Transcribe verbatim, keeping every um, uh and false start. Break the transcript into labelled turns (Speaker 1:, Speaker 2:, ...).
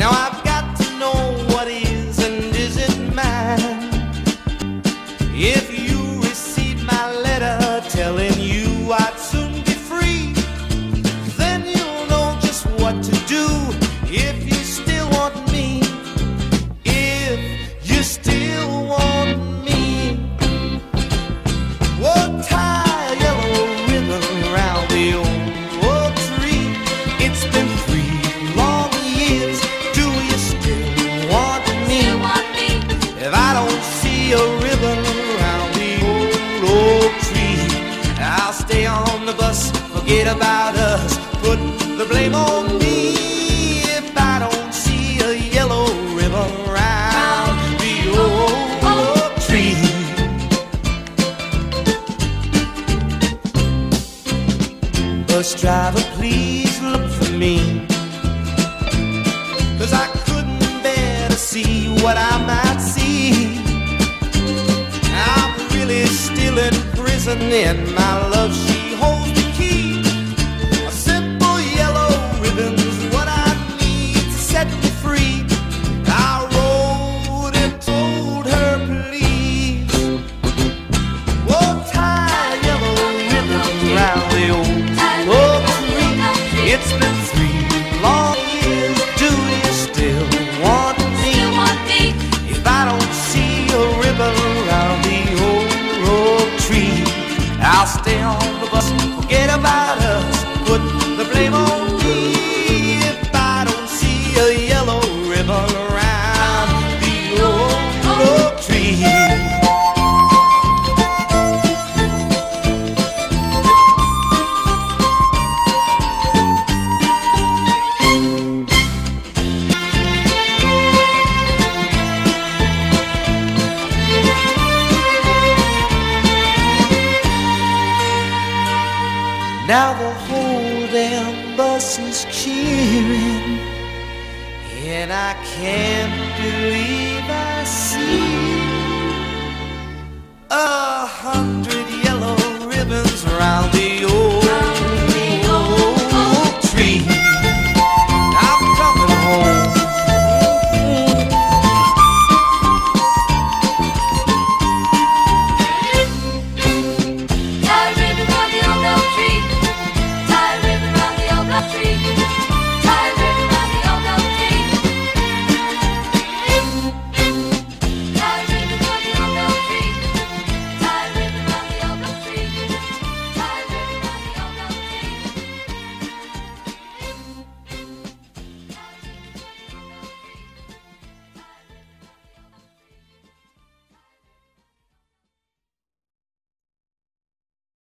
Speaker 1: Now I've got to know what is and isn't mine. If you receive my letter telling you I'd soon be free, then you'll know just what to do if you still want me. If you still want me, oh, tie a yellow ribbon around the old oak tree. It's been three long years. Do you still want me? If I don't see a ribbon around the old oak tree, I'll stay on the bus, forget about us, put the blame on me. If I don't see a yellow ribbon around the old oak tree. Bus driver, please look for me, 'cause I couldn't bear to see what I might see. I'm really still in prison, and my love, she holds the key. A simple yellow ribbon's what I need to set me free. I wrote and told her, please, oh, tie a yellow ribbon around the old oak tree. It's been three long years. Do you still want me? If I don't see a ribbon around the old oak tree, I'll stay on the bus, forget about us, put the blame on me. If I don't see a yellow ribbon around the old oak tree. Now the whole damn bus is cheering, and I can't believe I see a hundred